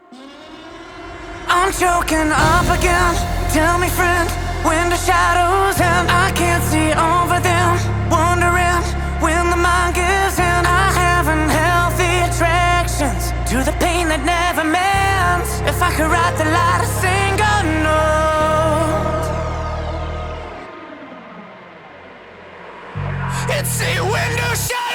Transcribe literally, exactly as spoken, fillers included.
I'm choking up again. Tell me, friend, when the shadows end, I can't see over them. Wondering when the mind gives in. I have unhealthy attractions to the pain that never mends. If I could write the light a single note, it's a window shade.